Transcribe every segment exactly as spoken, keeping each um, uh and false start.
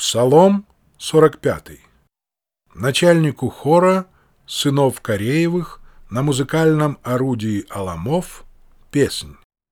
Псалом сорок пятый. Начальнику хора сынов Кореевых на музыкальном орудии аламов песнь.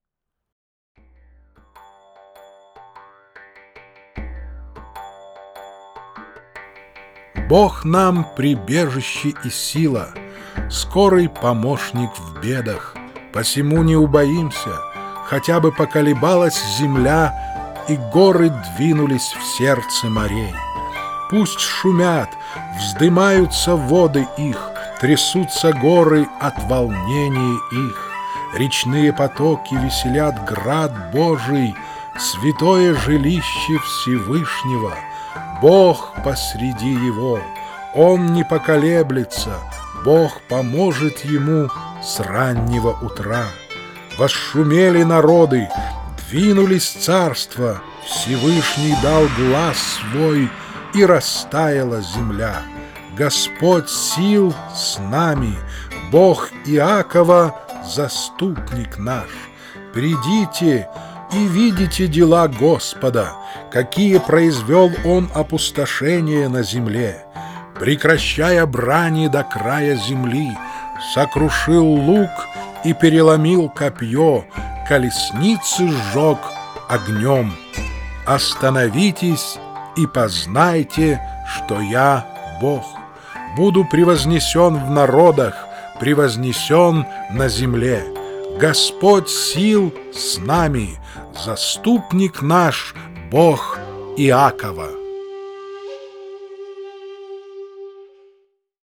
Бог нам прибежище и сила, скорый помощник в бедах. Посему не убоимся, хотя бы поколебалась земля, и горы двинулись в сердце морей. Пусть шумят, вздымаются воды их, трясутся горы от волнения их. Речные потоки веселят град Божий, святое жилище Всевышнего. Бог посреди его, Он не поколеблется, Бог поможет ему с раннего утра. Восшумели народы, двинулись царства, Всевышний дал глас свой, и растаяла земля. Господь сил с нами, Бог Иакова заступник наш. Придите и видите дела Господа, какие произвел Он опустошения на земле. Прекращая брани до края земли, сокрушил лук и переломил копье, колесницы сжег огнем. Остановитесь и познайте, что я Бог. Буду превознесен в народах, превознесен на земле. Господь сил с нами, заступник наш, Бог Иакова.